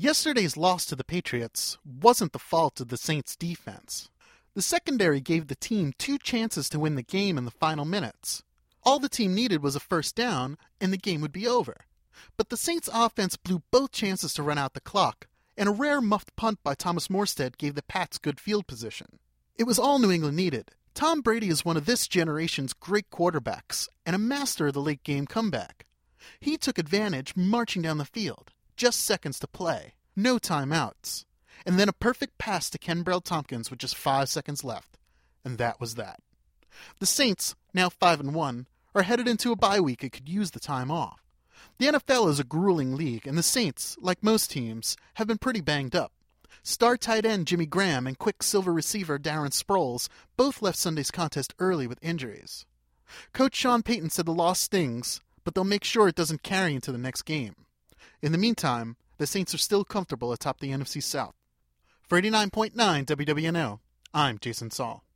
Yesterday's loss to the Patriots wasn't the fault of the Saints' defense. The secondary gave the team 2 chances to win the game in the final minutes. All the team needed was a first down, and the game would be over. But the Saints' offense blew both chances to run out the clock, and a rare muffed punt by Thomas Morstead gave the Pats good field position. It was all New England needed. Tom Brady is one of this generation's great quarterbacks, and a master of the late-game comeback. He took advantage marching down the field. Just seconds to play. No timeouts. And then a perfect pass to Kenbrell Tompkins with just 5 seconds left. And that was that. The Saints, now 5-1, are headed into a bye week and could use the time off. The NFL is a grueling league, and the Saints, like most teams, have been pretty banged up. Star tight end Jimmy Graham and Quicksilver receiver Darren Sproles both left Sunday's contest early with injuries. Coach Sean Payton said the loss stings, but they'll make sure it doesn't carry into the next game. In the meantime, the Saints are still comfortable atop the NFC South. For 89.9 WWNO, I'm Jason Saul.